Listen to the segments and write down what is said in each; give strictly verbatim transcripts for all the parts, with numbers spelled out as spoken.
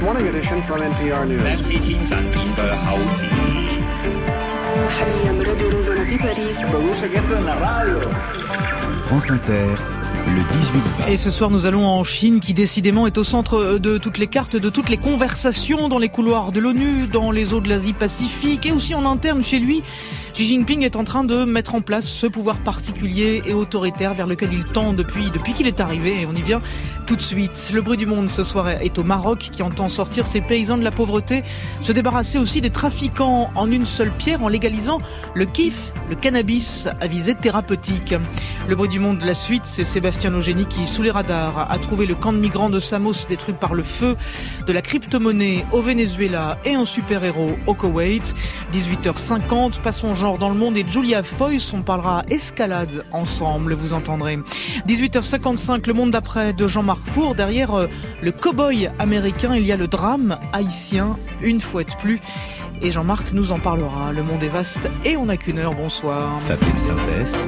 morning edition from N P R News. France Inter, le dix-huit vingt. Et ce soir, nous allons en Chine, qui décidément est au centre de toutes les cartes, de toutes les conversations dans les couloirs de l'ONU, dans les eaux de l'Asie-Pacifique et aussi en interne chez lui. Xi Jinping est en train de mettre en place ce pouvoir particulier et autoritaire vers lequel il tend depuis, depuis qu'il est arrivé, et on y vient tout de suite. Le bruit du monde ce soir est au Maroc, qui entend sortir ses paysans de la pauvreté, se débarrasser aussi des trafiquants en une seule pierre en légalisant le kiff, le cannabis à visée thérapeutique. Le bruit du monde, la suite, c'est Sébastien Ogénie qui, sous les radars, a trouvé le camp de migrants de Samos détruit par le feu, de la crypto-monnaie au Venezuela et un super-héros au Koweït. dix-huit heures cinquante, passons genre dans le monde, et Julia Foyce, on parlera escalade ensemble, vous entendrez. dix-huit heures cinquante-cinq, le monde d'après de Jean-Marc Four. Derrière euh, le cow-boy américain, il y a le drame haïtien, une fois de plus. Et Jean-Marc nous en parlera. Le monde est vaste et on n'a qu'une heure. Bonsoir. Fabienne Synthèse.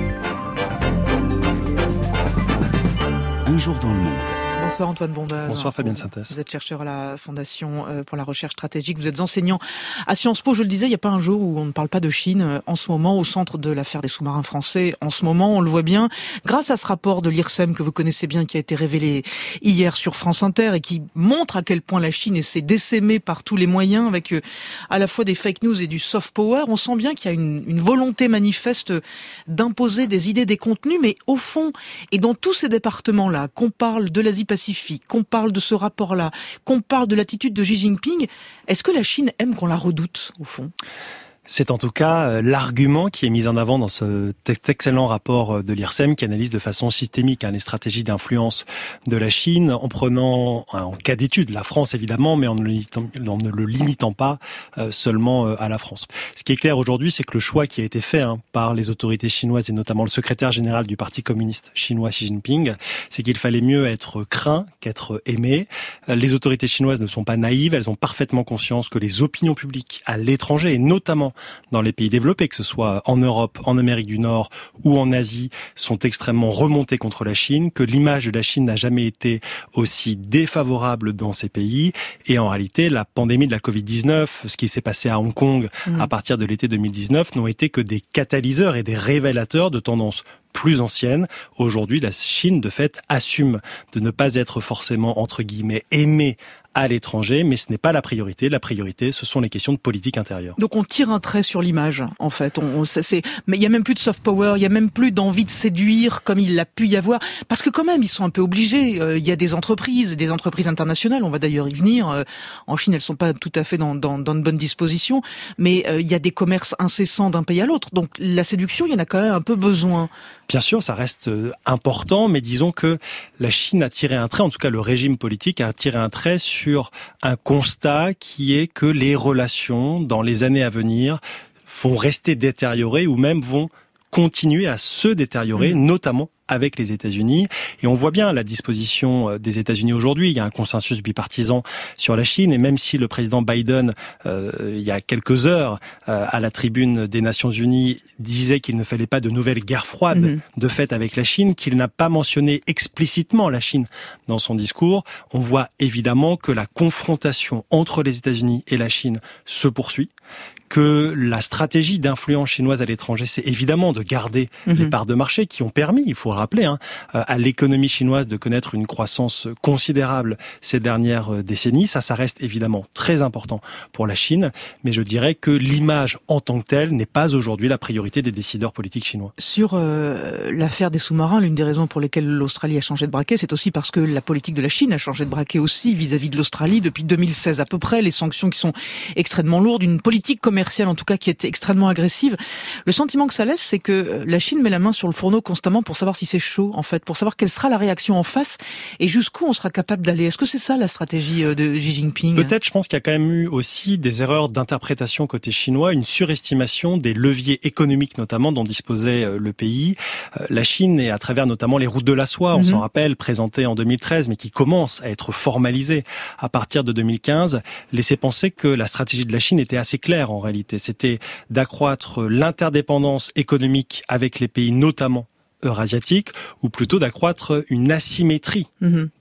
Un jour dans le monde. Bonsoir Antoine Bondage. Bonsoir Fabienne Synthèse. Vous êtes chercheur à la Fondation pour la recherche stratégique. Vous êtes enseignant à Sciences Po. Je le disais, il n'y a pas un jour où on ne parle pas de Chine. En ce moment, au centre de l'affaire des sous-marins français, en ce moment, on le voit bien, grâce à ce rapport de l'I R S E M que vous connaissez bien, qui a été révélé hier sur France Inter et qui montre à quel point la Chine essaie d'essaimer par tous les moyens, avec à la fois des fake news et du soft power. On sent bien qu'il y a une, une volonté manifeste d'imposer des idées, des contenus, mais au fond, et dans tous ces départements-là, qu'on parle de l'Asie-Pacifique, qu'on parle de ce rapport-là, qu'on parle de l'attitude de Xi Jinping, est-ce que la Chine aime qu'on la redoute, au fond ? C'est en tout cas l'argument qui est mis en avant dans ce excellent rapport de l'I R S E M qui analyse de façon systémique hein, les stratégies d'influence de la Chine en prenant, en cas d'étude, la France évidemment, mais en ne le limitant, en ne le limitant pas euh, seulement euh, à la France. Ce qui est clair aujourd'hui, c'est que le choix qui a été fait hein, par les autorités chinoises et notamment le secrétaire général du Parti communiste chinois Xi Jinping, c'est qu'il fallait mieux être craint qu'être aimé. Les autorités chinoises ne sont pas naïves, elles ont parfaitement conscience que les opinions publiques à l'étranger et notamment dans les pays développés, que ce soit en Europe, en Amérique du Nord ou en Asie, sont extrêmement remontées contre la Chine, que l'image de la Chine n'a jamais été aussi défavorable dans ces pays. Et en réalité, la pandémie de la covid dix-neuf, ce qui s'est passé à Hong Kong mmh. à partir de l'été deux mille dix-neuf, n'ont été que des catalyseurs et des révélateurs de tendances plus anciennes. Aujourd'hui, la Chine, de fait, assume de ne pas être forcément, entre guillemets, aimée à l'étranger, mais ce n'est pas la priorité. La priorité, ce sont les questions de politique intérieure. Donc on tire un trait sur l'image, en fait. On, on, c'est, mais il y a même plus de soft power, il y a même plus d'envie de séduire comme il l'a pu y avoir. Parce que quand même, ils sont un peu obligés. Euh, il y a des entreprises, des entreprises internationales, on va d'ailleurs y venir. Euh, en Chine, elles sont pas tout à fait dans, dans, dans de bonnes dispositions, mais euh, il y a des commerces incessants d'un pays à l'autre. Donc la séduction, il y en a quand même un peu besoin. Bien sûr, ça reste important, mais disons que la Chine a tiré un trait, en tout cas le régime politique a tiré un trait sur un constat qui est que les relations dans les années à venir vont rester détériorées ou même vont continuer à se détériorer, mmh. notamment avec les États-Unis. Et on voit bien la disposition des États-Unis aujourd'hui. Il y a un consensus bipartisan sur la Chine. Et même si le président Biden, euh, il y a quelques heures, euh, à la tribune des Nations Unies, disait qu'il ne fallait pas de nouvelle guerre froide mmh. de fait avec la Chine, qu'il n'a pas mentionné explicitement la Chine dans son discours, on voit évidemment que la confrontation entre les États-Unis et la Chine se poursuit, que la stratégie d'influence chinoise à l'étranger, c'est évidemment de garder mmh. les parts de marché qui ont permis, il faut le rappeler, hein, à l'économie chinoise de connaître une croissance considérable ces dernières décennies. Ça, ça reste évidemment très important pour la Chine, mais je dirais que l'image en tant que telle n'est pas aujourd'hui la priorité des décideurs politiques chinois. Sur euh, l'affaire des sous-marins, l'une des raisons pour lesquelles l'Australie a changé de braquet, c'est aussi parce que la politique de la Chine a changé de braquet aussi vis-à-vis de l'Australie depuis deux mille seize à peu près, les sanctions qui sont extrêmement lourdes, une politique commerciale commerciale en tout cas qui est extrêmement agressive. Le sentiment que ça laisse, c'est que la Chine met la main sur le fourneau constamment pour savoir si c'est chaud, en fait, pour savoir quelle sera la réaction en face et jusqu'où on sera capable d'aller. Est-ce que c'est ça la stratégie de Xi Jinping ? Peut-être, je pense qu'il y a quand même eu aussi des erreurs d'interprétation côté chinois, une surestimation des leviers économiques notamment dont disposait le pays. La Chine, et à travers notamment les routes de la soie, on mm-hmm. s'en rappelle, présentées en deux mille treize, mais qui commencent à être formalisées à partir de deux mille quinze, laissait penser que la stratégie de la Chine était assez claire en réalité. C'était d'accroître l'interdépendance économique avec les pays notamment eurasiatiques, ou plutôt d'accroître une asymétrie mmh.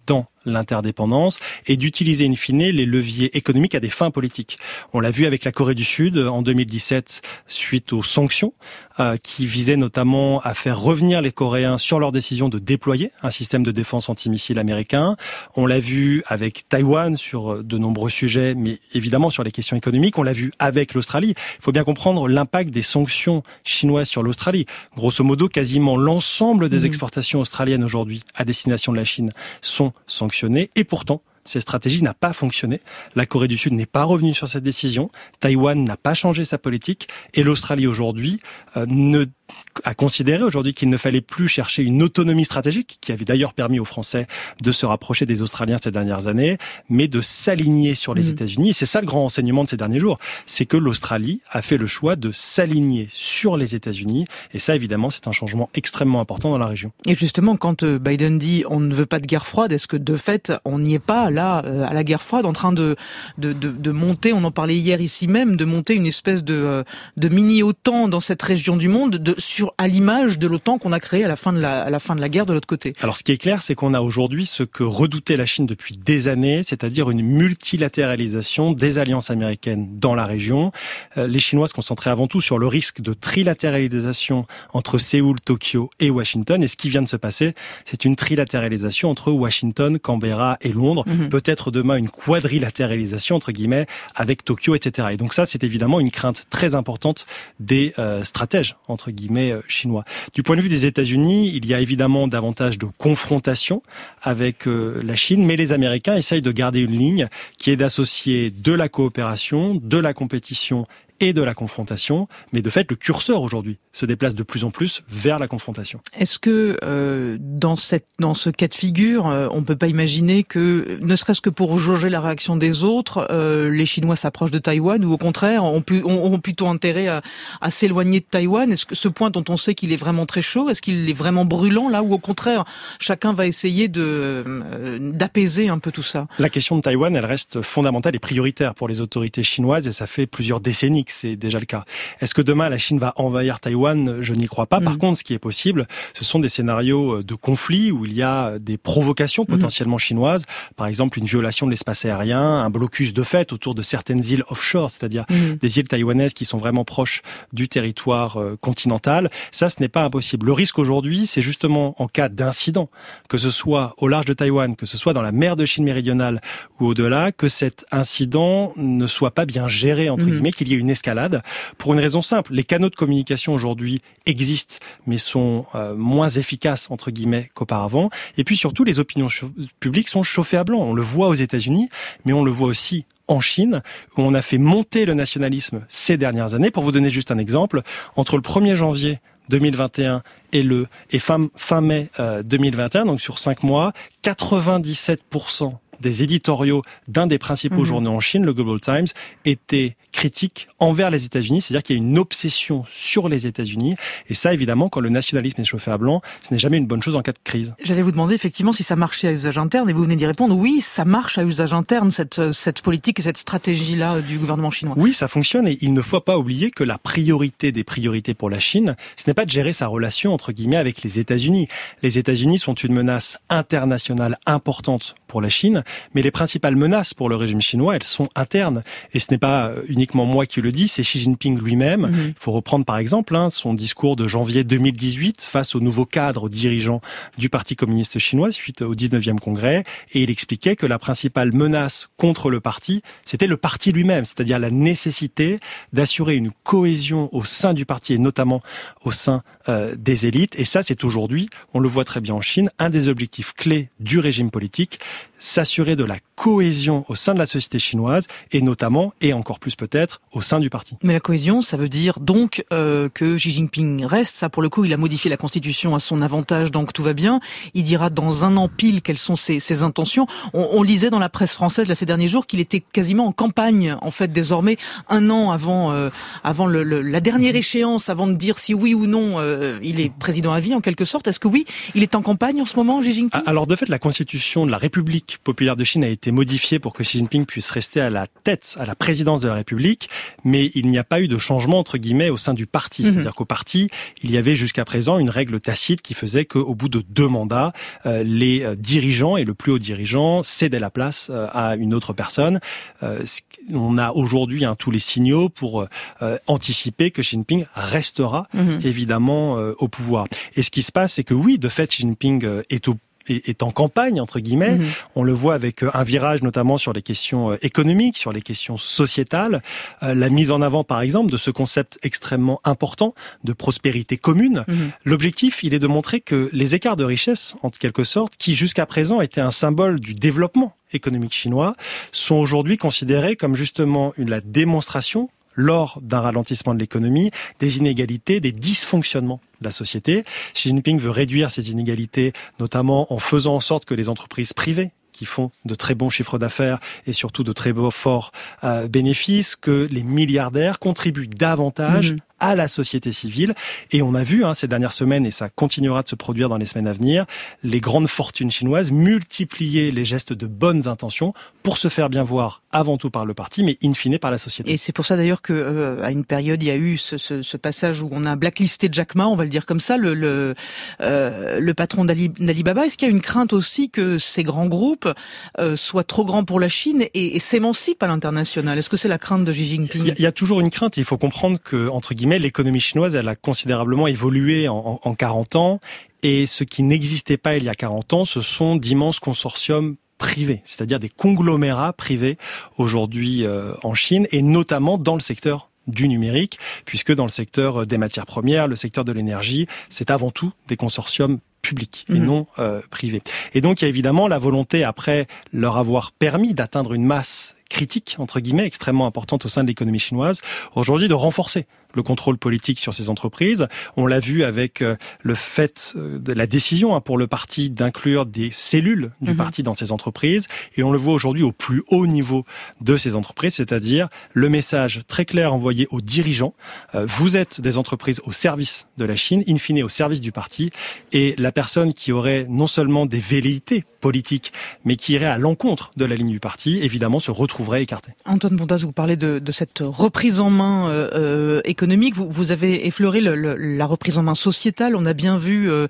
dans l'interdépendance et d'utiliser in fine les leviers économiques à des fins politiques. On l'a vu avec la Corée du Sud en deux mille dix-sept suite aux sanctions euh, qui visaient notamment à faire revenir les Coréens sur leur décision de déployer un système de défense antimissile américain. On l'a vu avec Taïwan sur de nombreux sujets, mais évidemment sur les questions économiques. On l'a vu avec l'Australie. Il faut bien comprendre l'impact des sanctions chinoises sur l'Australie. Grosso modo, quasiment l'ensemble des exportations australiennes aujourd'hui à destination de la Chine sont sanctionnées. Et pourtant, cette stratégie n'a pas fonctionné. La Corée du Sud n'est pas revenue sur cette décision. Taïwan n'a pas changé sa politique. Et l'Australie aujourd'hui euh, ne a considéré aujourd'hui qu'il ne fallait plus chercher une autonomie stratégique, qui avait d'ailleurs permis aux Français de se rapprocher des Australiens ces dernières années, mais de s'aligner sur les mmh. États-Unis. Et c'est ça le grand enseignement de ces derniers jours. C'est que l'Australie a fait le choix de s'aligner sur les États-Unis. Et ça, évidemment, c'est un changement extrêmement important dans la région. Et justement, quand Biden dit on ne veut pas de guerre froide, est-ce que de fait, on n'y est pas là, à la guerre froide, en train de, de, de, de monter, on en parlait hier ici même, de monter une espèce de, de mini-OTAN dans cette région du monde, de, sur, à l'image de l'OTAN qu'on a créé à la fin de la, à la fin de la guerre de l'autre côté. Alors, ce qui est clair, c'est qu'on a aujourd'hui ce que redoutait la Chine depuis des années, c'est-à-dire une multilatéralisation des alliances américaines dans la région. Euh, les Chinois se concentraient avant tout sur le risque de trilatéralisation entre Séoul, Tokyo et Washington. Et ce qui vient de se passer, c'est une trilatéralisation entre Washington, Canberra et Londres. Mmh. Peut-être demain une quadrilatéralisation, entre guillemets, avec Tokyo, et cetera. Et donc ça, c'est évidemment une crainte très importante des euh, stratèges, entre guillemets, euh, chinois. Du point de vue des États-Unis, il y a évidemment davantage de confrontation avec euh, la Chine, mais les Américains essayent de garder une ligne qui est d'associer de la coopération, de la compétition et de la confrontation, mais de fait, le curseur aujourd'hui se déplace de plus en plus vers la confrontation. Est-ce que euh, dans cette dans ce cas de figure, euh, on peut pas imaginer que, ne serait-ce que pour jauger la réaction des autres, euh, les Chinois s'approchent de Taïwan, ou au contraire, ont, pu, ont, ont plutôt intérêt à, à s'éloigner de Taïwan? Est-ce que ce point dont on sait qu'il est vraiment très chaud, est-ce qu'il est vraiment brûlant là, ou au contraire, chacun va essayer de euh, d'apaiser un peu tout ça? La question de Taïwan, elle reste fondamentale et prioritaire pour les autorités chinoises, et ça fait plusieurs décennies que c'est déjà le cas. Est-ce que demain la Chine va envahir Taïwan? Je n'y crois pas. Par mmh. contre, ce qui est possible, ce sont des scénarios de conflit où il y a des provocations potentiellement mmh. chinoises, par exemple une violation de l'espace aérien, un blocus de fait autour de certaines îles offshore, c'est-à-dire mmh. des îles taïwanaises qui sont vraiment proches du territoire continental. Ça, ce n'est pas impossible. Le risque aujourd'hui, c'est justement en cas d'incident, que ce soit au large de Taïwan, que ce soit dans la mer de Chine méridionale ou au-delà, que cet incident ne soit pas bien géré, entre mmh. guillemets, qu'il y ait une escalade, pour une raison simple. Les canaux de communication aujourd'hui existent, mais sont euh, moins efficaces, entre guillemets, qu'auparavant. Et puis surtout, les opinions cho- publiques sont chauffées à blanc. On le voit aux États-Unis, mais on le voit aussi en Chine, où on a fait monter le nationalisme ces dernières années. Pour vous donner juste un exemple, entre le premier janvier deux mille vingt et un et le et fin, fin mai euh, deux mille vingt et un, donc sur cinq mois, quatre-vingt-dix-sept pour cent des éditoriaux d'un des principaux mmh. journaux en Chine, le Global Times, étaient critiques envers les États-Unis, c'est-à-dire qu'il y a une obsession sur les États-Unis, et ça, évidemment, quand le nationalisme est chauffé à blanc, ce n'est jamais une bonne chose en cas de crise. J'allais vous demander effectivement si ça marchait à usage interne, et vous venez d'y répondre, oui, ça marche à usage interne, cette, cette politique et cette stratégie-là du gouvernement chinois. Oui, ça fonctionne, et il ne faut pas oublier que la priorité des priorités pour la Chine, ce n'est pas de gérer sa relation, entre guillemets, avec les États-Unis. Les États-Unis sont une menace internationale importante pour la Chine, mais les principales menaces pour le régime chinois, elles sont internes. Et ce n'est pas uniquement moi qui le dis, c'est Xi Jinping lui-même. Mmh. Il faut reprendre par exemple hein, son discours de janvier deux mille dix-huit face au nouveau cadre, aux dirigeants du Parti communiste chinois suite au dix-neuvième congrès. Et il expliquait que la principale menace contre le parti, c'était le parti lui-même, c'est-à-dire la nécessité d'assurer une cohésion au sein du parti et notamment au sein euh, des élites. Et ça, c'est aujourd'hui, on le voit très bien en Chine, un des objectifs clés du régime politique, s'assurer de la cohésion au sein de la société chinoise et notamment, et encore plus peut-être, au sein du parti. Mais la cohésion, ça veut dire donc euh, que Xi Jinping reste. Ça, pour le coup, il a modifié la Constitution à son avantage, donc tout va bien. Il dira dans un an pile quelles sont ses, ses intentions. On, on lisait dans la presse française là, ces derniers jours qu'il était quasiment en campagne, en fait, désormais, un an avant, euh, avant le, le, la dernière échéance, avant de dire si oui ou non euh, euh, il est président à vie en quelque sorte. Est-ce que oui, il est en campagne en ce moment, Xi Jinping ? Alors de fait, la constitution de la République populaire de Chine a été modifiée pour que Xi Jinping puisse rester à la tête, à la présidence de la République, mais il n'y a pas eu de changement entre guillemets au sein du parti. Mm-hmm. C'est-à-dire qu'au parti, il y avait jusqu'à présent une règle tacite qui faisait qu'au bout de deux mandats, euh, les dirigeants et le plus haut dirigeant cédaient la place euh, à une autre personne. Euh, on a aujourd'hui hein, tous les signaux pour euh, anticiper que Xi Jinping restera mm-hmm. évidemment euh, au pouvoir. Et ce qui se passe, c'est que oui, de fait, Xi Jinping euh, est au est en campagne, entre guillemets. Mmh. On le voit avec un virage notamment sur les questions économiques, sur les questions sociétales, euh, la mise en avant, par exemple, de ce concept extrêmement important de prospérité commune. Mmh. L'objectif, il est de montrer que les écarts de richesse, en quelque sorte, qui jusqu'à présent étaient un symbole du développement économique chinois, sont aujourd'hui considérés comme justement une, la démonstration lors d'un ralentissement de l'économie, des inégalités, des dysfonctionnements de la société. Xi Jinping veut réduire ces inégalités, notamment en faisant en sorte que les entreprises privées qui font de très bons chiffres d'affaires et surtout de très beaux forts euh, bénéfices, que les milliardaires contribuent davantage mmh. à la société civile. Et on a vu hein, ces dernières semaines, et ça continuera de se produire dans les semaines à venir, les grandes fortunes chinoises multiplier les gestes de bonnes intentions pour se faire bien voir avant tout par le parti, mais in fine par la société. Et c'est pour ça d'ailleurs que euh, à une période, il y a eu ce, ce, ce passage où on a blacklisté Jack Ma, on va le dire comme ça, le, le, euh, le patron d'Ali, d'Alibaba. Est-ce qu'il y a une crainte aussi que ces grands groupes euh, soient trop grands pour la Chine et, et s'émancipent à l'international ? Est-ce que c'est la crainte de Xi Jinping ? Il y, a, il y a toujours une crainte. Il faut comprendre que, entre guillemets, l'économie chinoise, elle a considérablement évolué en, en, en quarante ans. Et ce qui n'existait pas il y a quarante ans, ce sont d'immenses consortiums privés, c'est-à-dire des conglomérats privés aujourd'hui euh, en Chine, et notamment dans le secteur du numérique, puisque dans le secteur des matières premières, le secteur de l'énergie, c'est avant tout des consortiums publics et mmh. non euh, privés. Et donc il y a évidemment la volonté, après leur avoir permis d'atteindre une masse critique, entre guillemets, extrêmement importante au sein de l'économie chinoise, aujourd'hui de renforcer le contrôle politique sur ces entreprises. On l'a vu avec le fait de la décision pour le parti d'inclure des cellules du mmh. parti dans ces entreprises. Et on le voit aujourd'hui au plus haut niveau de ces entreprises, c'est-à-dire le message très clair envoyé aux dirigeants. Vous êtes des entreprises au service de la Chine, in fine au service du parti. Et la personne qui aurait non seulement des velléités politiques, mais qui irait à l'encontre de la ligne du parti, évidemment se retrouverait écartée. Antoine Bontas, vous parlez de, de cette reprise en main euh, économique. Vous, vous avez effleuré le, le, la reprise en main sociétale. On a bien vu, euh,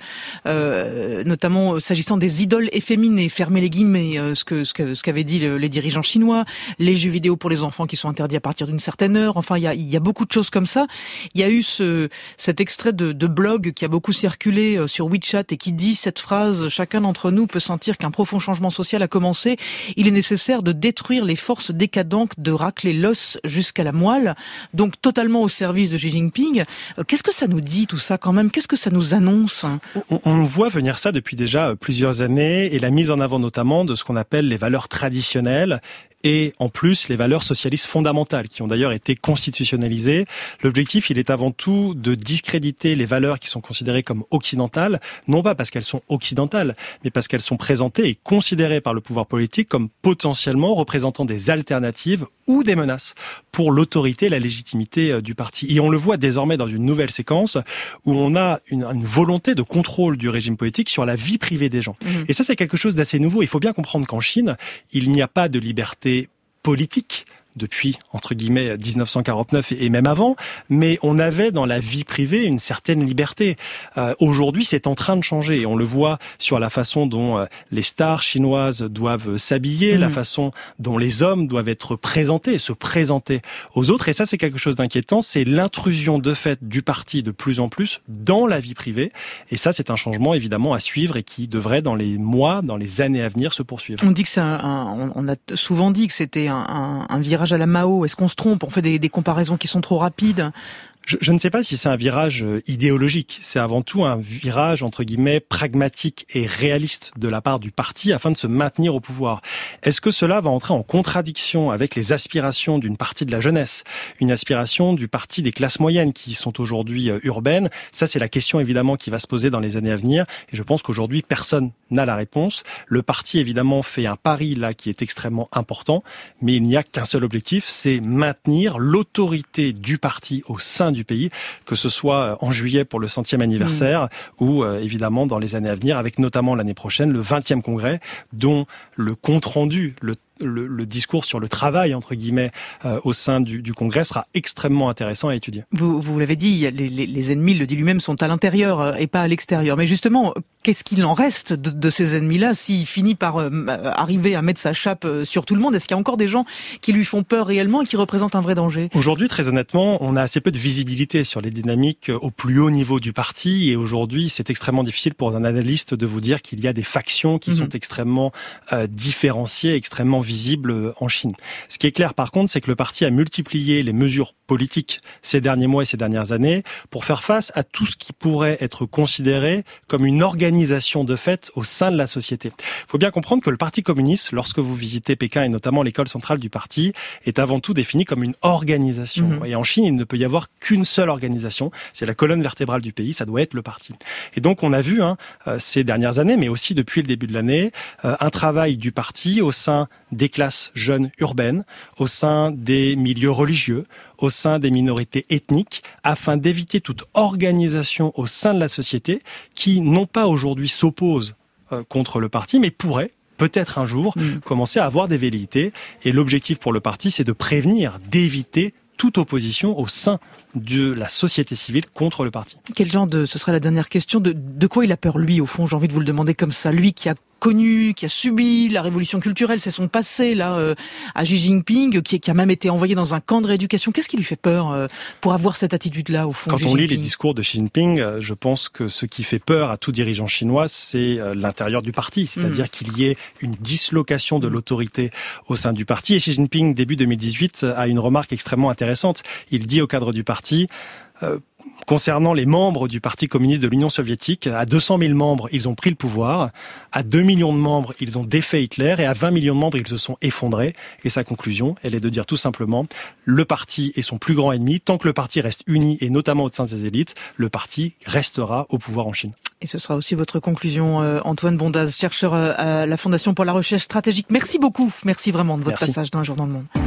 euh, notamment s'agissant des idoles efféminées, fermer les guillemets, euh, ce que ce que ce qu'avaient dit le, les dirigeants chinois, les jeux vidéo pour les enfants qui sont interdits à partir d'une certaine heure. Enfin, il y a, il y a beaucoup de choses comme ça. Il y a eu ce, cet extrait de, de blog qui a beaucoup circulé sur WeChat et qui dit cette phrase: chacun d'entre nous peut sentir qu'un profond changement social a commencé. Il est nécessaire de détruire les forces décadentes, de racler l'os jusqu'à la moelle. Donc totalement au service de Xi Jinping. Qu'est-ce que ça nous dit tout ça quand même ? Qu'est-ce que ça nous annonce ? on, on voit venir ça depuis déjà plusieurs années, et la mise en avant notamment de ce qu'on appelle les valeurs traditionnelles et en plus les valeurs socialistes fondamentales qui ont d'ailleurs été constitutionnalisées. L'objectif, il est avant tout de discréditer les valeurs qui sont considérées comme occidentales, non pas parce qu'elles sont occidentales, mais parce qu'elles sont présentées et considérées par le pouvoir politique comme potentiellement représentant des alternatives ou des menaces pour l'autorité et la légitimité du parti. Et on le voit désormais dans une nouvelle séquence où on a une, une volonté de contrôle du régime politique sur la vie privée des gens. Mmh. Et ça, c'est quelque chose d'assez nouveau. Il faut bien comprendre qu'en Chine, il n'y a pas de liberté politique depuis, entre guillemets, dix-neuf cent quarante-neuf et même avant, mais on avait dans la vie privée une certaine liberté. Euh, aujourd'hui, c'est en train de changer, et on le voit sur la façon dont euh, les stars chinoises doivent s'habiller, mmh. la façon dont les hommes doivent être présentés, se présenter aux autres, et ça, c'est quelque chose d'inquiétant, c'est l'intrusion de fait du parti de plus en plus dans la vie privée, et ça, c'est un changement évidemment à suivre et qui devrait, dans les mois, dans les années à venir, se poursuivre. On dit que c'est un, un on a souvent dit que c'était un, un, un virage à la Mao. Est-ce qu'on se trompe ? On fait des, des comparaisons qui sont trop rapides ? Je, je ne sais pas si c'est un virage idéologique. C'est avant tout un virage, entre guillemets, pragmatique et réaliste de la part du parti afin de se maintenir au pouvoir. Est-ce que cela va entrer en contradiction avec les aspirations d'une partie de la jeunesse, une aspiration du parti des classes moyennes qui sont aujourd'hui urbaines ? Ça, c'est la question évidemment qui va se poser dans les années à venir. Et je pense qu'aujourd'hui, personne n'a la réponse. Le parti, évidemment, fait un pari là qui est extrêmement important, mais il n'y a qu'un seul objectif, c'est maintenir l'autorité du parti au sein du pays, que ce soit en juillet pour le centième anniversaire mmh. ou euh, évidemment dans les années à venir, avec notamment l'année prochaine le vingtième congrès, dont le compte-rendu, le Le, le discours sur le travail, entre guillemets, euh, au sein du, du Congrès sera extrêmement intéressant à étudier. Vous, vous l'avez dit, les, les, les ennemis, le dit lui-même, sont à l'intérieur et pas à l'extérieur. Mais justement, qu'est-ce qu'il en reste de, de ces ennemis-là s'il finit par euh, arriver à mettre sa chape sur tout le monde? Est-ce qu'il y a encore des gens qui lui font peur réellement et qui représentent un vrai danger? Aujourd'hui, très honnêtement, on a assez peu de visibilité sur les dynamiques au plus haut niveau du parti. Et aujourd'hui, c'est extrêmement difficile pour un analyste de vous dire qu'il y a des factions qui mmh. sont extrêmement euh, différenciées, extrêmement visible en Chine. Ce qui est clair par contre, c'est que le parti a multiplié les mesures politiques ces derniers mois et ces dernières années pour faire face à tout ce qui pourrait être considéré comme une organisation de fait au sein de la société. Il faut bien comprendre que le Parti communiste, lorsque vous visitez Pékin et notamment l'école centrale du parti, est avant tout défini comme une organisation. Mmh. Et en Chine, il ne peut y avoir qu'une seule organisation. C'est la colonne vertébrale du pays, ça doit être le parti. Et donc on a vu hein, ces dernières années, mais aussi depuis le début de l'année, un travail du parti au sein des classes jeunes urbaines, au sein des milieux religieux, au sein des minorités ethniques, afin d'éviter toute organisation au sein de la société qui, non pas aujourd'hui s'oppose euh, contre le parti, mais pourrait peut-être un jour mmh. commencer à avoir des velléités. Et l'objectif pour le parti, c'est de prévenir, d'éviter toute opposition au sein de la société civile contre le parti. Quel genre de, ce sera la dernière question, de, de quoi il a peur lui au fond? J'ai envie de vous le demander comme ça. Lui qui a connu, qui a subi la révolution culturelle, c'est son passé là euh, à Xi Jinping, qui, qui a même été envoyé dans un camp de rééducation. Qu'est-ce qui lui fait peur euh, pour avoir cette attitude-là au fond? Quand Xi on lit les discours de Xi Jinping, euh, je pense que ce qui fait peur à tout dirigeant chinois, c'est euh, l'intérieur du parti, c'est-à-dire mmh. qu'il y ait une dislocation de l'autorité au sein du parti. Et Xi Jinping, début deux mille dix-huit, a une remarque extrêmement intéressante. Il dit au cadre du parti euh, concernant les membres du Parti communiste de l'Union soviétique, à deux cent mille membres, ils ont pris le pouvoir. À deux millions de membres, ils ont défait Hitler. Et à vingt millions de membres, ils se sont effondrés. Et sa conclusion, elle est de dire tout simplement, le parti est son plus grand ennemi. Tant que le parti reste uni, et notamment au sein de ses élites, le parti restera au pouvoir en Chine. Et ce sera aussi votre conclusion, euh, Antoine Bondaz, chercheur euh, à la Fondation pour la recherche stratégique. Merci beaucoup. Merci vraiment de votre Merci. passage dans Un jour dans le monde.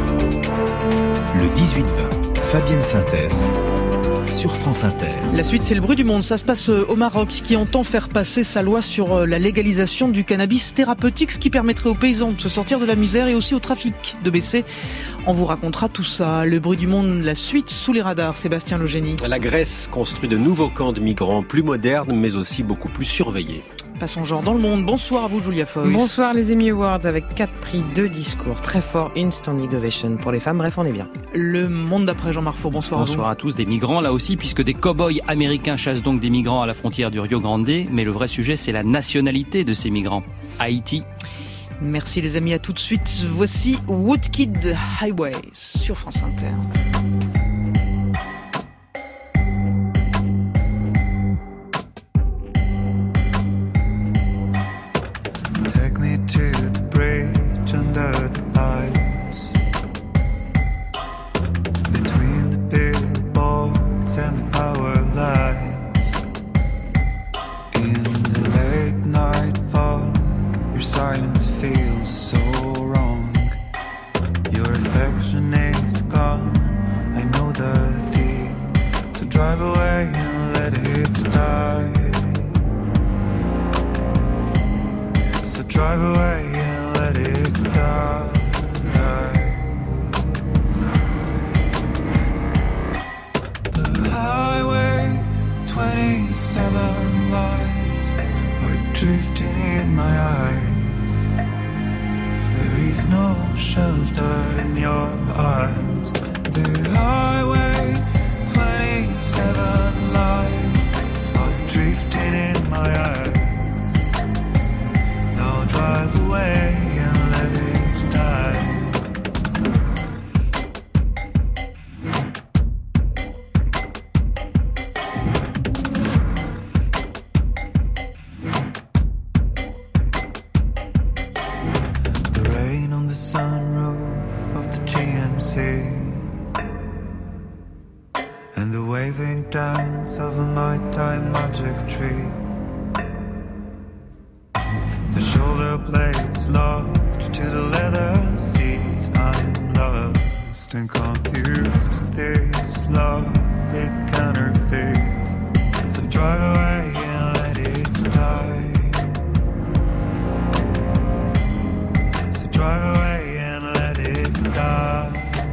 Le dix-huit vingt, Fabienne Synthèse. Sur France Inter. La suite, c'est le bruit du monde. Ça se passe au Maroc, qui entend faire passer sa loi sur la légalisation du cannabis thérapeutique, ce qui permettrait aux paysans de se sortir de la misère et aussi au trafic de baisser. On vous racontera tout ça. Le bruit du monde, la suite sous les radars. Sébastien Logénie. La Grèce construit de nouveaux camps de migrants plus modernes, mais aussi beaucoup plus surveillés. Passons genre dans le monde. Bonsoir à vous, Julia Foy. Bonsoir les Emmy Awards avec quatre prix, deux discours très forts, une standing ovation pour les femmes. Bref, on est bien. Le monde d'après Jean-Marc Four. Bonsoir, bonsoir à vous. Bonsoir à tous. Des migrants là aussi, puisque des cow-boys américains chassent donc des migrants à la frontière du Rio Grande. Mais le vrai sujet, c'est la nationalité de ces migrants. Haïti. Merci les amis, à tout de suite. Voici Woodkid Highway sur France Inter. And confused, this love is counterfeit. So drive away and let it die. So drive away and let it die.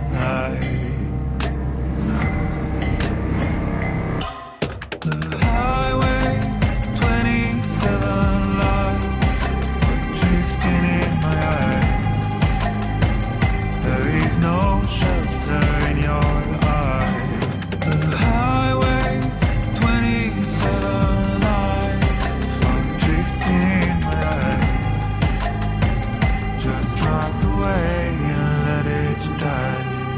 The highway, twenty-seven lights are drifting in my eyes. There is no shelter in your eyes. The highway, twenty-seven lights are drifting in my eyes. Just drive away and let it die.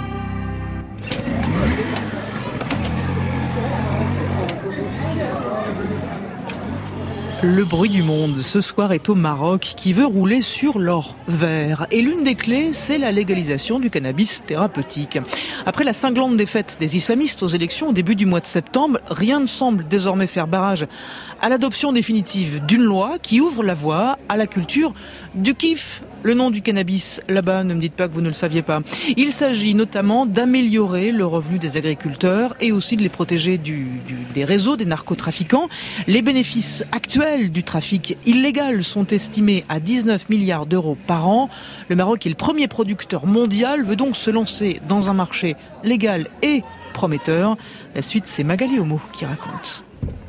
Le bruit du monde, ce soir, est au Maroc qui veut rouler sur l'or vert. Et l'une des clés, c'est la légalisation du cannabis thérapeutique. Après la cinglante défaite des islamistes aux élections au début du mois de septembre, rien ne semble désormais faire barrage à l'adoption définitive d'une loi qui ouvre la voie à la culture du kiff. Le nom du cannabis, là-bas, ne me dites pas que vous ne le saviez pas. Il s'agit notamment d'améliorer le revenu des agriculteurs et aussi de les protéger du, du, des réseaux des narcotrafiquants. Les bénéfices actuels du trafic illégal sont estimés à dix-neuf milliards d'euros par an. Le Maroc est le premier producteur mondial, veut donc se lancer dans un marché légal et prometteur. La suite, c'est Magali Homo qui raconte.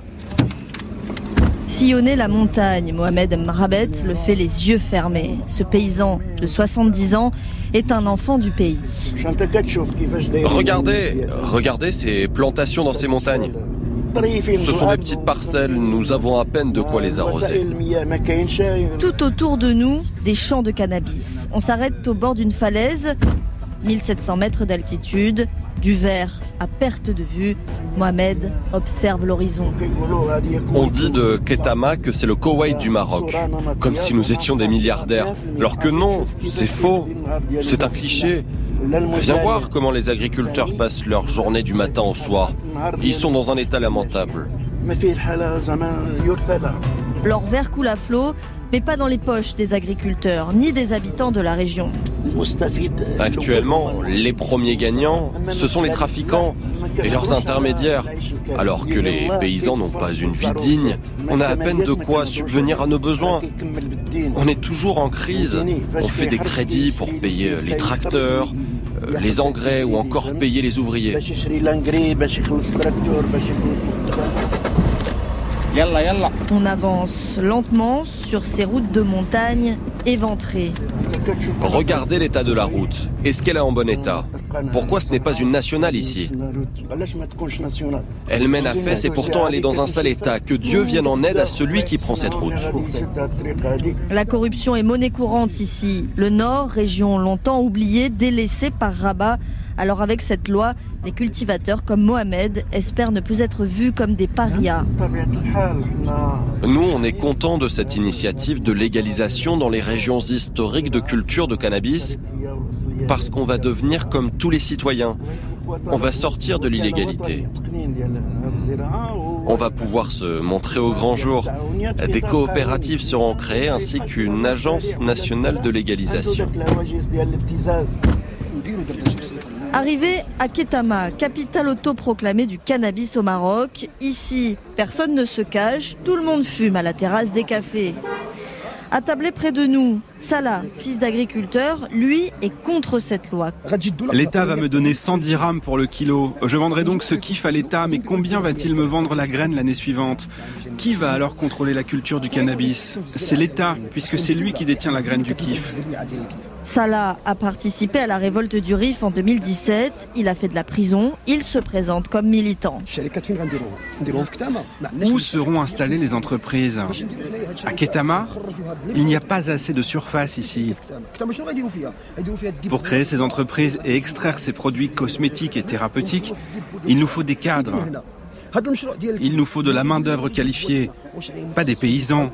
Sillonner la montagne, Mohamed Mrabet le fait les yeux fermés. Ce paysan de soixante-dix ans est un enfant du pays. Regardez, regardez ces plantations dans ces montagnes. Ce sont des petites parcelles, nous avons à peine de quoi les arroser. Tout autour de nous, des champs de cannabis. On s'arrête au bord d'une falaise, mille sept cents mètres d'altitude. Du vert à perte de vue, Mohamed observe l'horizon. On dit de Ketama que c'est le Koweït du Maroc, comme si nous étions des milliardaires. Alors que non, c'est faux, c'est un cliché. Viens voir comment les agriculteurs passent leur journée du matin au soir. Ils sont dans un état lamentable. L'or vert coule à flot, mais pas dans les poches des agriculteurs, ni des habitants de la région. Actuellement, les premiers gagnants, ce sont les trafiquants et leurs intermédiaires. Alors que les paysans n'ont pas une vie digne, on a à peine de quoi subvenir à nos besoins. On est toujours en crise. On fait des crédits pour payer les tracteurs, les engrais ou encore payer les ouvriers. On avance lentement sur ces routes de montagne éventrées. Regardez l'état de la route. Est-ce qu'elle est en bon état? Pourquoi ce n'est pas une nationale ici? Elle mène à Fès et pourtant elle est dans un sale état. Que Dieu vienne en aide à celui qui prend cette route. La corruption est monnaie courante ici. Le Nord, région longtemps oubliée, délaissée par Rabat. Alors avec cette loi, les cultivateurs comme Mohamed espèrent ne plus être vus comme des parias. Nous, on est contents de cette initiative de légalisation dans les régions historiques de culture de cannabis parce qu'on va devenir comme tous les citoyens. On va sortir de l'illégalité. On va pouvoir se montrer au grand jour. Des coopératives seront créées ainsi qu'une agence nationale de légalisation. Arrivé à Ketama, capitale autoproclamée du cannabis au Maroc, ici, personne ne se cache, tout le monde fume à la terrasse des cafés. Attablé près de nous, Salah, fils d'agriculteur, lui est contre cette loi. L'État va me donner cent dirhams pour le kilo. Je vendrai donc ce kiff à l'État, mais combien va-t-il me vendre la graine l'année suivante? Qui va alors contrôler la culture du cannabis? C'est l'État, puisque c'est lui qui détient la graine du kiff. Salah a participé à la révolte du Rif en deux mille dix-sept. Il a fait de la prison. Il se présente comme militant. Où seront installées les entreprises? À Ketama? Il n'y a pas assez de surface ici. Pour créer ces entreprises et extraire ces produits cosmétiques et thérapeutiques, il nous faut des cadres. Il nous faut de la main-d'œuvre qualifiée, pas des paysans.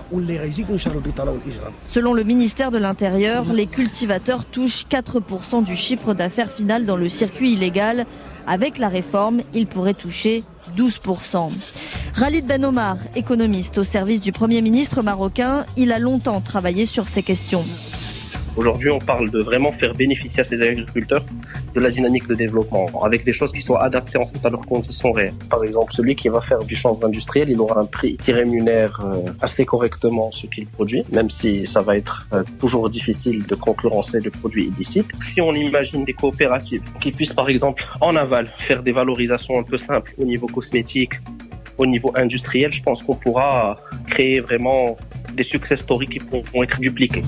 Selon le ministère de l'Intérieur, les cultivateurs touchent quatre pour cent du chiffre d'affaires final dans le circuit illégal. Avec la réforme, ils pourraient toucher douze pour cent. Khalid Ben Omar, économiste au service du Premier ministre marocain, il a longtemps travaillé sur ces questions. Aujourd'hui, on parle de vraiment faire bénéficier à ces agriculteurs de la dynamique de développement, avec des choses qui soient adaptées en fait à leurs conditions réelles. Par exemple, celui qui va faire du chanvre industriel, il aura un prix qui rémunère euh, assez correctement ce qu'il produit, même si ça va être euh, toujours difficile de concurrencer le produit illicite. Si on imagine des coopératives qui puissent par exemple en aval faire des valorisations un peu simples au niveau cosmétique, au niveau industriel, je pense qu'on pourra créer vraiment des success stories qui pourront être dupliqués.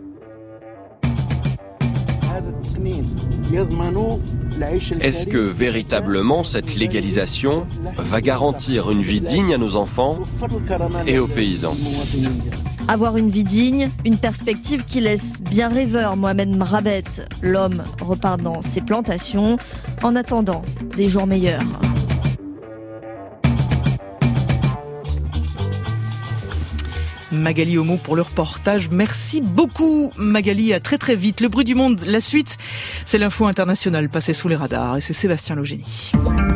Est-ce que véritablement cette légalisation va garantir une vie digne à nos enfants et aux paysans ? Avoir une vie digne, une perspective qui laisse bien rêveur Mohamed Mrabet. L'homme repart dans ses plantations en attendant des jours meilleurs. Magali Homo pour le reportage. Merci beaucoup Magali, à très très vite. Le bruit du monde, la suite, c'est l'info internationale passée sous les radars et c'est Sébastien Logénie.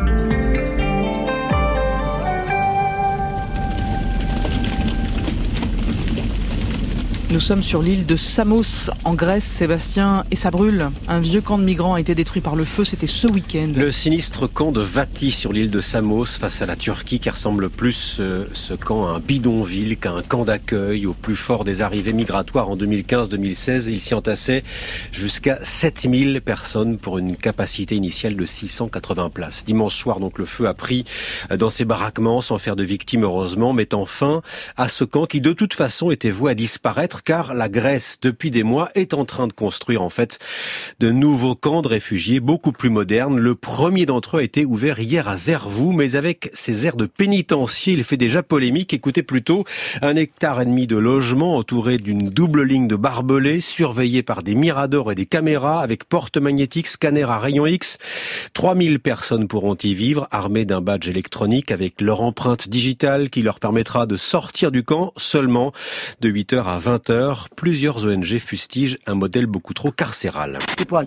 Nous sommes sur l'île de Samos, en Grèce, Sébastien, et ça brûle. Un vieux camp de migrants a été détruit par le feu, c'était ce week-end. Le sinistre camp de Vati sur l'île de Samos, face à la Turquie, qui ressemble plus euh, ce camp à un bidonville qu'à un camp d'accueil. Au plus fort des arrivées migratoires en deux mille quinze deux mille seize, il s'y entassait jusqu'à sept mille personnes pour une capacité initiale de six cent quatre-vingts places. Dimanche soir, donc, le feu a pris dans ces baraquements, sans faire de victimes heureusement, mettant fin à ce camp qui de toute façon était voué à disparaître, car la Grèce, depuis des mois, est en train de construire en fait de nouveaux camps de réfugiés beaucoup plus modernes. Le premier d'entre eux a été ouvert hier à Zervou, mais avec ses airs de pénitencier, il fait déjà polémique. Écoutez plutôt, un hectare et demi de logement entouré d'une double ligne de barbelés, surveillé par des miradors et des caméras, avec porte magnétique, scanner à rayon X. trois mille personnes pourront y vivre, armées d'un badge électronique avec leur empreinte digitale qui leur permettra de sortir du camp seulement de huit heures à vingt heures. Plusieurs O N G fustigent un modèle beaucoup trop carcéral.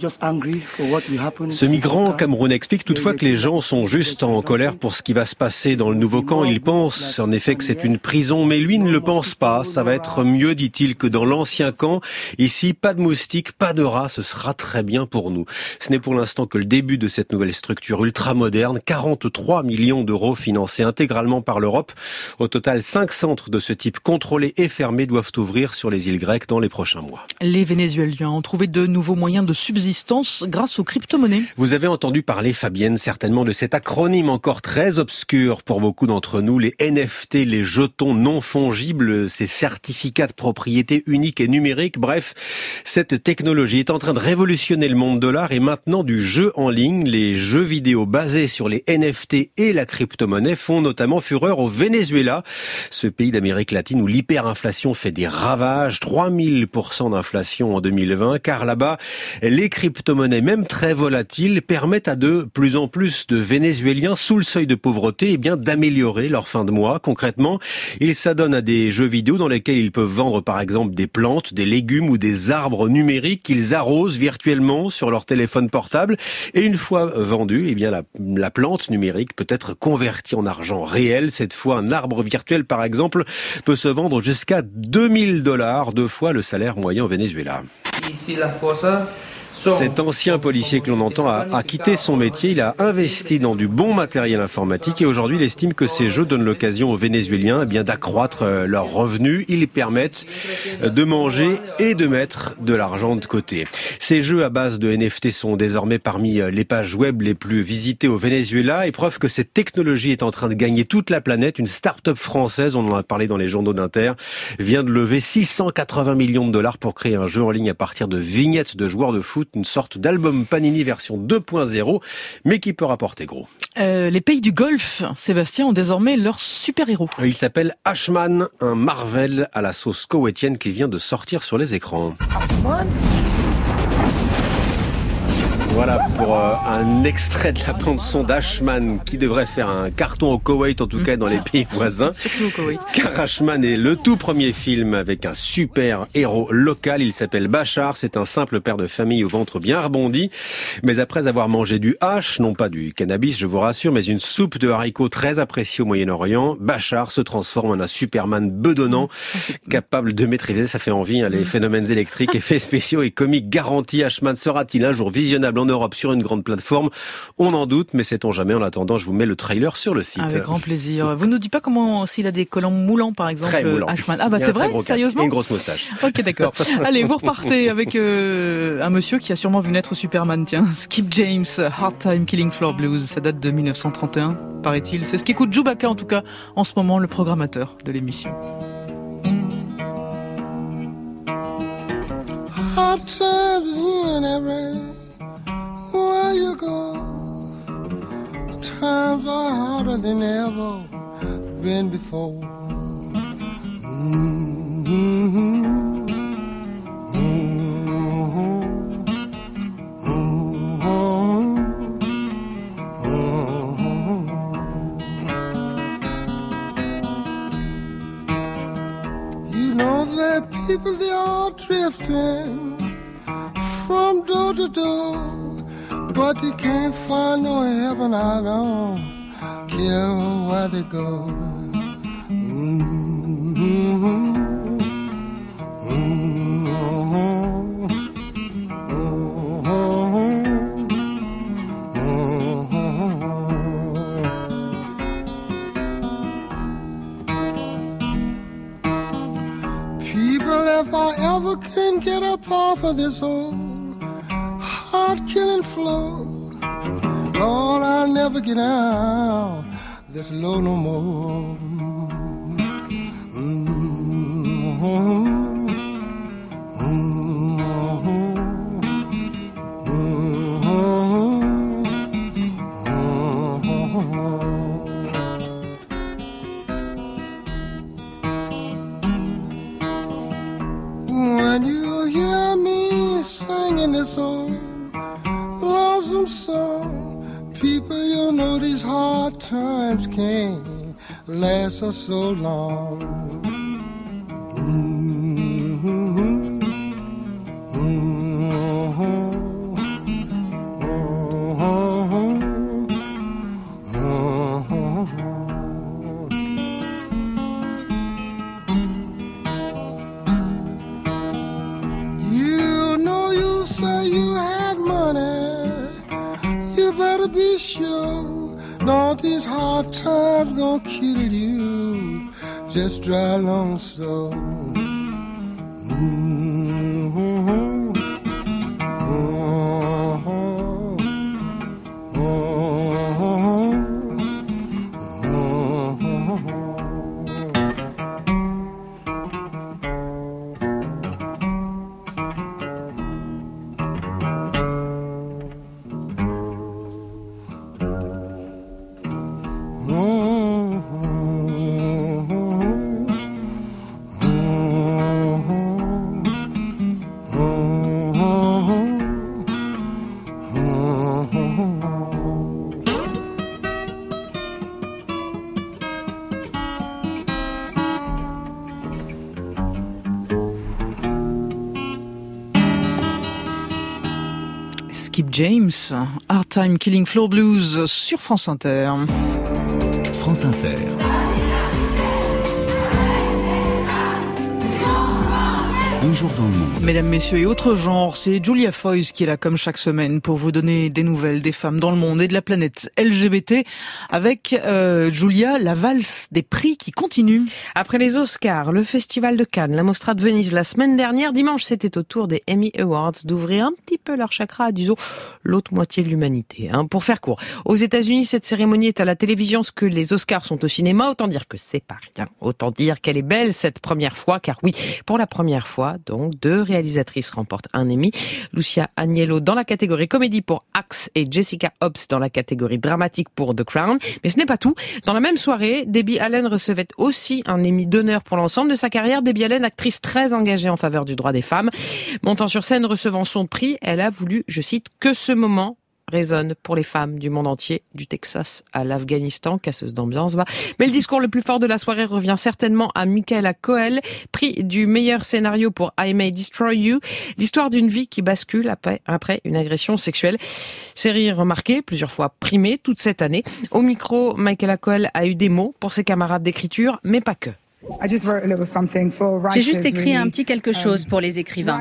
Ce migrant camerounais explique toutefois que les gens sont juste en colère pour ce qui va se passer dans le nouveau camp. Il pense en effet que c'est une prison, mais lui ne le pense pas. Ça va être mieux, dit-il, que dans l'ancien camp. Ici, pas de moustiques, pas de rats, ce sera très bien pour nous. Ce n'est pour l'instant que le début de cette nouvelle structure ultra-moderne. quarante-trois millions d'euros financés intégralement par l'Europe. Au total, cinq centres de ce type contrôlés et fermés doivent ouvrir sur les îles grecques dans les prochains mois. Les Vénézuéliens ont trouvé de nouveaux moyens de subsistance grâce aux crypto-monnaies. Vous avez entendu parler, Fabienne, certainement de cet acronyme encore très obscur pour beaucoup d'entre nous, les N F T, les jetons non fongibles, ces certificats de propriété uniques et numériques. Bref, cette technologie est en train de révolutionner le monde de l'art et maintenant du jeu en ligne. Les jeux vidéo basés sur les N F T et la crypto-monnaie font notamment fureur au Venezuela, ce pays d'Amérique latine où l'hyperinflation fait des ravages. trois mille pour cent d'inflation en deux mille vingt, car là-bas, les crypto-monnaies, même très volatiles, permettent à de plus en plus de Vénézuéliens sous le seuil de pauvreté eh bien, d'améliorer leur fin de mois. Concrètement, ils s'adonnent à des jeux vidéo dans lesquels ils peuvent vendre par exemple des plantes, des légumes ou des arbres numériques qu'ils arrosent virtuellement sur leur téléphone portable. Et une fois vendue, eh bien, la, la plante numérique peut être convertie en argent réel. Cette fois, un arbre virtuel, par exemple, peut se vendre jusqu'à deux mille dollars, deux fois le salaire moyen au Venezuela. Cet ancien policier que l'on entend a, a quitté son métier, il a investi dans du bon matériel informatique et aujourd'hui il estime que ces jeux donnent l'occasion aux Vénézuéliens eh bien, d'accroître leurs revenus. Ils permettent de manger et de mettre de l'argent de côté. Ces jeux à base de N F T sont désormais parmi les pages web les plus visitées au Venezuela et preuve que cette technologie est en train de gagner toute la planète. Une start-up française, on en a parlé dans les journaux d'Inter, vient de lever six cent quatre-vingts millions de dollars pour créer un jeu en ligne à partir de vignettes de joueurs de foot, une sorte d'album Panini version deux point zéro, mais qui peut rapporter gros. Euh, les pays du Golfe, Sébastien, ont désormais leur super-héros. Il s'appelle Ashman, un Marvel à la sauce koweïtienne qui vient de sortir sur les écrans. Ashman ? Voilà pour euh, un extrait de la bande-son d'Ashman qui devrait faire un carton au Koweït, en tout cas dans les pays voisins. Surtout au Koweït. Car Ashman est le tout premier film avec un super héros local. Il s'appelle Bachar. C'est un simple père de famille au ventre bien rebondi. Mais après avoir mangé du hash, non pas du cannabis, je vous rassure, mais une soupe de haricots très appréciée au Moyen-Orient, Bachar se transforme en un Superman bedonnant, capable de maîtriser, ça fait envie, hein, les phénomènes électriques, effets spéciaux et comiques garantis. Ashman sera-t-il un jour visionnable en Europe sur une grande plateforme. On en doute, mais sait-on jamais. En attendant, je vous mets le trailer sur le site. Avec grand plaisir. Vous ne nous dites pas comment, s'il a des collants moulants, par exemple, Très moulant. Ashman. Ah bah c'est vrai, sérieusement. Et une grosse moustache. Ok, d'accord. Allez, vous repartez avec euh, un monsieur qui a sûrement vu naître Superman, tiens. Skip James, Hard Time Killing Floor Blues. Ça date de dix-neuf cent trente et un, paraît-il. C'est ce qu'écoute Chewbacca, en tout cas, en ce moment, le programmateur de l'émission. Hard times in every where you go. The times are harder than ever been before. Mm-hmm. Mm-hmm. Mm-hmm. You know that people, they are drifting from door to door, but you can't find no heaven. I don't care where they go. Mm-hmm. Mm-hmm. Mm-hmm. People, if I ever can get up off of this old heart-killing flow, Lord, I'll never get out this low no more. Mm-hmm. Mm-hmm. Mm-hmm. When you hear me singing this old lonesome song, people, you know these hard times can't last us so long. Mm-hmm. Mm-hmm. You know, you say you had money, you better be sure. Don't these hard times gonna kill you? Just drive along slow. Mm-hmm. Mm-hmm. Skip James, Hard Time Killing Floor Blues sur France Inter. France Inter. Un jour dans le monde. Mesdames, messieurs et autres genres, c'est Julia Foyce qui est là comme chaque semaine pour vous donner des nouvelles des femmes dans le monde et de la planète L G B T avec euh, Julia, la valse des prix qui continue. Après les Oscars, le Festival de Cannes, la Mostra de Venise la semaine dernière, dimanche c'était au tour des Emmy Awards d'ouvrir un petit peu leur chakra à, disons, l'autre moitié de l'humanité. Hein. Pour faire court, aux États-Unis, cette cérémonie est à la télévision, ce que les Oscars sont au cinéma, autant dire que c'est pas rien. Autant dire qu'elle est belle cette première fois, car oui, pour la première fois, donc deux réalisatrices remportent un Emmy. Lucia Agnello dans la catégorie comédie pour Axe et Jessica Hobbs dans la catégorie dramatique pour The Crown. Mais ce n'est pas tout. Dans la même soirée, Debbie Allen recevait aussi un Emmy d'honneur pour l'ensemble de sa carrière. Debbie Allen, actrice très engagée en faveur du droit des femmes. Montant sur scène, recevant son prix, elle a voulu, je cite, que ce moment résonne pour les femmes du monde entier, du Texas à l'Afghanistan, casseuse d'ambiance, va. Mais le discours le plus fort de la soirée revient certainement à Michaela Coel, prix du meilleur scénario pour I May Destroy You, l'histoire d'une vie qui bascule après, après une agression sexuelle. Série remarquée, plusieurs fois primée toute cette année. Au micro, Michaela Coel a eu des mots pour ses camarades d'écriture, mais pas que. J'ai juste écrit un petit quelque chose pour les écrivains.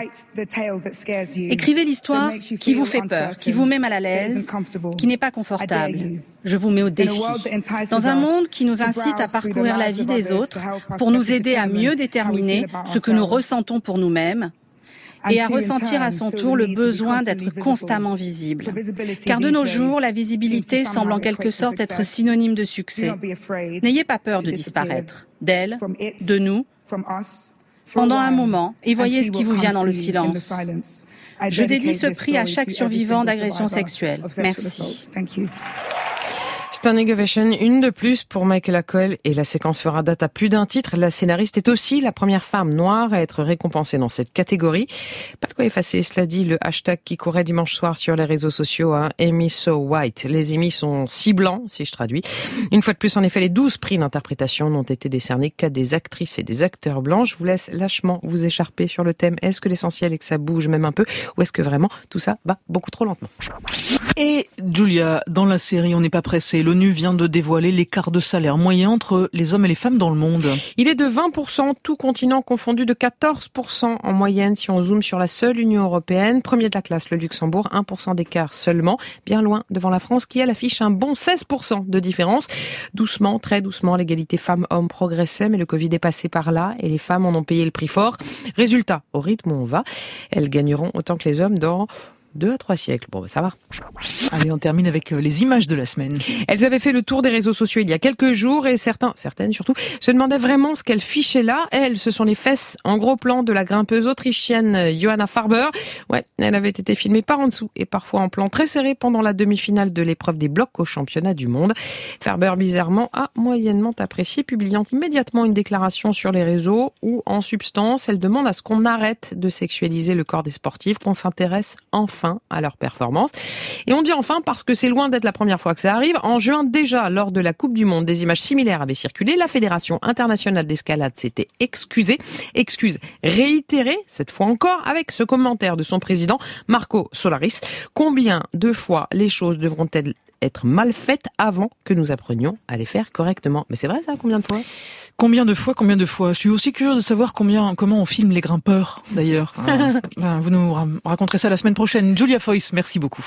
Écrivez l'histoire qui vous fait peur, qui vous met mal à l'aise, qui n'est pas confortable. Je vous mets au défi. Dans un monde qui nous incite à parcourir la vie des autres pour nous aider à mieux déterminer ce que nous ressentons pour nous-mêmes, et à ressentir à son tour le besoin d'être constamment visible. Car de nos jours, la visibilité semble en quelque sorte être synonyme de succès. N'ayez pas peur de disparaître, d'elle, de nous, pendant un moment, et voyez ce qui vous vient dans le silence. Je dédie ce prix à chaque survivant d'agression sexuelle. Merci. Standing Ovation, une de plus pour Michaela Coel, et la séquence fera date à plus d'un titre. La scénariste est aussi la première femme noire à être récompensée dans cette catégorie. Pas de quoi effacer, cela dit, le hashtag qui courait dimanche soir sur les réseaux sociaux, hein, Amy So White. Les Emmys sont si blancs, si je traduis. Une fois de plus, en effet, les douze prix d'interprétation n'ont été décernés qu'à des actrices et des acteurs blancs. Je vous laisse lâchement vous écharper sur le thème. Est-ce que l'essentiel est que ça bouge même un peu, ou est-ce que vraiment tout ça va beaucoup trop lentement? Et Julia, dans la série On n'est pas pressé, l'ONU vient de dévoiler l'écart de salaire moyen entre les hommes et les femmes dans le monde. Il est de vingt pour cent, tout continent confondu, de quatorze pour cent en moyenne si on zoome sur la seule Union européenne. Premier de la classe, le Luxembourg, un pour cent d'écart seulement, bien loin devant la France qui, elle, affiche un bon seize pour cent de différence. Doucement, très doucement, l'égalité femmes-hommes progressait, mais le Covid est passé par là et les femmes en ont payé le prix fort. Résultat, au rythme où on va, elles gagneront autant que les hommes dans deux à trois siècles. Bon, bah, ça va. Allez, on termine avec les images de la semaine. Elles avaient fait le tour des réseaux sociaux il y a quelques jours et certains, certaines surtout, se demandaient vraiment ce qu'elles fichaient là. Elles, ce sont les fesses en gros plan de la grimpeuse autrichienne Johanna Farber. Ouais, elle avait été filmée par en dessous et parfois en plan très serré pendant la demi-finale de l'épreuve des blocs au championnat du monde. Farber, bizarrement, a moyennement apprécié, publiant immédiatement une déclaration sur les réseaux où, en substance, elle demande à ce qu'on arrête de sexualiser le corps des sportifs, qu'on s'intéresse enfin à leur performance. Et on dit enfin parce que c'est loin d'être la première fois que ça arrive. En juin déjà, lors de la Coupe du Monde, des images similaires avaient circulé. La Fédération internationale d'escalade s'était excusée. Excuse réitérée, cette fois encore, avec ce commentaire de son président, Marco Solaris. Combien de fois les choses devront-elles être mal faites avant que nous apprenions à les faire correctement? Mais c'est vrai ça, combien de fois? Combien de fois, combien de fois? Je suis aussi curieux de savoir combien, comment on filme les grimpeurs, d'ailleurs. Hein, ben, vous nous raconterez ça la semaine prochaine. Julia Foyce, merci beaucoup.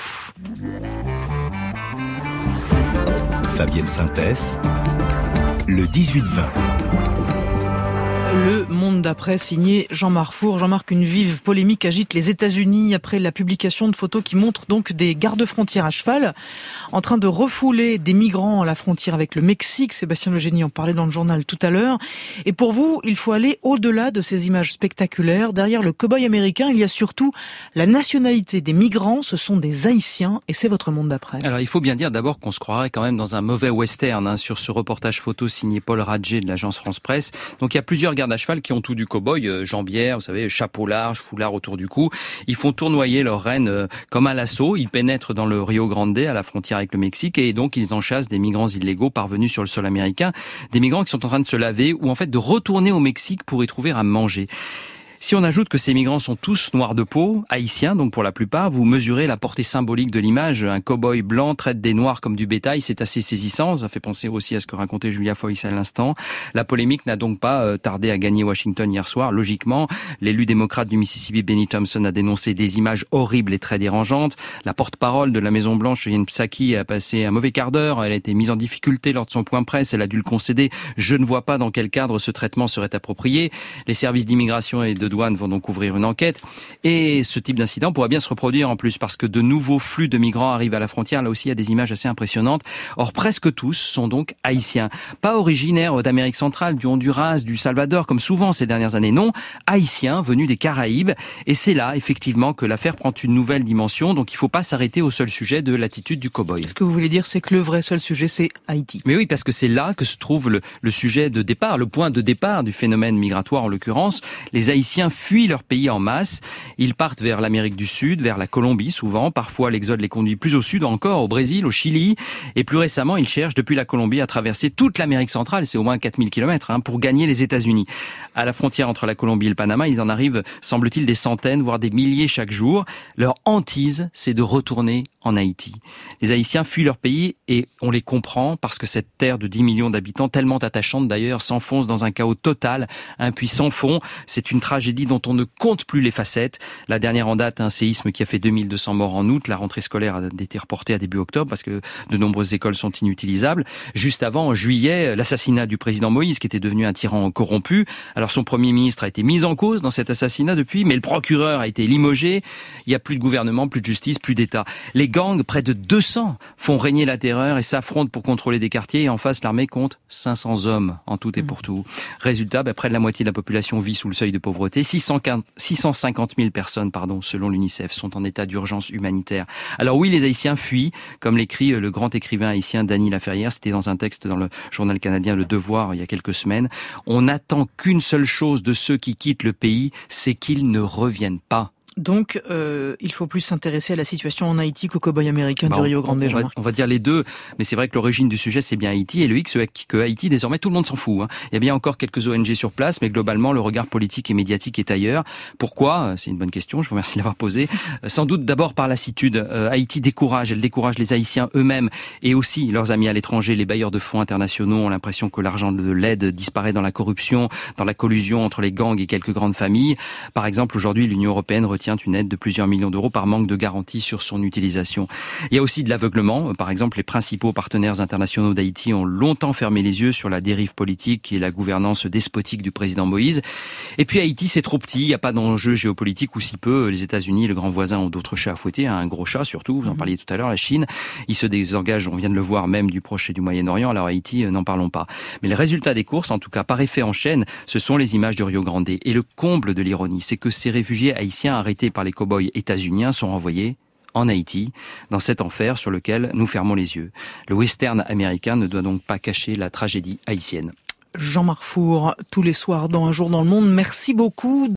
Fabienne Synthèse, le dix-huit vingt. Le Monde d'après, signé Jean-Marc Four. Jean-Marc, une vive polémique agite les États-Unis après la publication de photos qui montrent donc des gardes-frontières à cheval en train de refouler des migrants à la frontière avec le Mexique. Sébastien Legénie en parlait dans le journal tout à l'heure. Et pour vous, il faut aller au-delà de ces images spectaculaires. Derrière le cow-boy américain, il y a surtout la nationalité des migrants. Ce sont des Haïtiens et c'est votre Monde d'après. Alors, il faut bien dire d'abord qu'on se croirait quand même dans un mauvais western hein, sur ce reportage photo signé Paul Radger de l'agence France Presse. Donc, il y a plusieurs gardes à cheval qui ont tout du cow-boy, euh, jambières, vous savez, chapeau large, foulard autour du cou. Ils font tournoyer leurs rennes euh, comme à l'assaut. Ils pénètrent dans le Rio Grande, à la frontière avec le Mexique, et donc ils enchassent des migrants illégaux parvenus sur le sol américain. Des migrants qui sont en train de se laver ou en fait de retourner au Mexique pour y trouver à manger. Si on ajoute que ces migrants sont tous noirs de peau, haïtiens donc pour la plupart, vous mesurez la portée symbolique de l'image. Un cow-boy blanc traite des noirs comme du bétail, c'est assez saisissant. Ça fait penser aussi à ce que racontait Julia Foyce à l'instant. La polémique n'a donc pas tardé à gagner Washington hier soir. Logiquement, l'élu démocrate du Mississippi, Benny Thompson, a dénoncé des images horribles et très dérangeantes. La porte-parole de la Maison-Blanche, Jen Psaki, a passé un mauvais quart d'heure. Elle a été mise en difficulté lors de son point presse. Elle a dû le concéder. Je ne vois pas dans quel cadre ce traitement serait approprié. Les services d'immigration et de douane vont donc ouvrir une enquête. Et ce type d'incident pourrait bien se reproduire en plus parce que de nouveaux flux de migrants arrivent à la frontière. Là aussi, il y a des images assez impressionnantes. Or, presque tous sont donc haïtiens. Pas originaires d'Amérique centrale, du Honduras, du Salvador, comme souvent ces dernières années. Non, haïtiens venus des Caraïbes. Et c'est là, effectivement, que l'affaire prend une nouvelle dimension. Donc, il ne faut pas s'arrêter au seul sujet de l'attitude du cow-boy. Ce que vous voulez dire, c'est que le vrai seul sujet, c'est Haïti. Mais oui, parce que c'est là que se trouve le, le sujet de départ, le point de départ du phénomène migratoire en l'occurrence. Les Haïtiens fuient leur pays en masse. Ils partent vers l'Amérique du Sud, vers la Colombie souvent. Parfois, l'exode les conduit plus au sud encore, au Brésil, au Chili. Et plus récemment, ils cherchent depuis la Colombie à traverser toute l'Amérique centrale, c'est au moins quatre mille kilomètres, hein, pour gagner les États-Unis. À la frontière entre la Colombie et le Panama, ils en arrivent, semble-t-il, des centaines, voire des milliers chaque jour. Leur hantise, c'est de retourner en Haïti. Les Haïtiens fuient leur pays et on les comprend parce que cette terre de dix millions d'habitants, tellement attachante d'ailleurs, s'enfonce dans un chaos total, un puits sans fond. C'est une tragédie dont on ne compte plus les facettes. La dernière en date, un séisme qui a fait deux mille deux cents morts en août. La rentrée scolaire a été reportée à début octobre parce que de nombreuses écoles sont inutilisables. Juste avant, en juillet, l'assassinat du président Moïse qui était devenu un tyran corrompu. Alors son premier ministre a été mis en cause dans cet assassinat depuis, mais le procureur a été limogé. Il n'y a plus de gouvernement, plus de justice, plus d'État. Les gangs, près de deux cents, font régner la terreur et s'affrontent pour contrôler des quartiers. Et en face, l'armée compte cinq cents hommes en tout et pour tout. Résultat, bah, près de la moitié de la population vit sous le seuil de pauvreté. six cent cinquante mille personnes, pardon, selon l'UNICEF, sont en état d'urgence humanitaire. Alors oui, les Haïtiens fuient, comme l'écrit le grand écrivain haïtien Dany Laferrière. C'était dans un texte dans le journal canadien Le Devoir il y a quelques semaines. On n'attend qu'une seule chose de ceux qui quittent le pays, c'est qu'ils ne reviennent pas. Donc, euh, il faut plus s'intéresser à la situation en Haïti qu'au cow-boy américain bah, du Rio Grande. On, on, va, on va dire les deux, mais c'est vrai que l'origine du sujet, c'est bien Haïti. Et le X, c'est que Haïti, désormais, tout le monde s'en fout. Hein. Il y a bien encore quelques O N G sur place, mais globalement, le regard politique et médiatique est ailleurs. Pourquoi ? C'est une bonne question, je vous remercie de l'avoir posée. Sans doute d'abord par lassitude. Euh, Haïti décourage, elle décourage les Haïtiens eux-mêmes et aussi leurs amis à l'étranger. Les bailleurs de fonds internationaux ont l'impression que l'argent de l'aide disparaît dans la corruption, dans la collusion entre les gangs et quelques grandes familles. Par exemple, aujourd'hui, l'Union européenne retient une aide de plusieurs millions d'euros par manque de garantie sur son utilisation. Il y a aussi de l'aveuglement. Par exemple, les principaux partenaires internationaux d'Haïti ont longtemps fermé les yeux sur la dérive politique et la gouvernance despotique du président Moïse. Et puis Haïti, c'est trop petit, il n'y a pas d'enjeu géopolitique ou si peu. Les États-Unis, le grand voisin, ont d'autres chats à fouetter, un gros chat surtout, vous en parliez tout à l'heure, la Chine. Ils se désengagent, on vient de le voir, même du Proche et du Moyen-Orient. Alors Haïti, n'en parlons pas. Mais le résultat des courses, en tout cas par effet en chaîne, ce sont les images du Rio Grande. Et le comble de l'ironie, c'est que ces réfugiés haïtiens arrêtés par les cow-boys états-uniens sont renvoyés en Haïti, dans cet enfer sur lequel nous fermons les yeux. Le western américain ne doit donc pas cacher la tragédie haïtienne. Jean-Marc Four, tous les soirs dans Un jour dans le monde, merci beaucoup.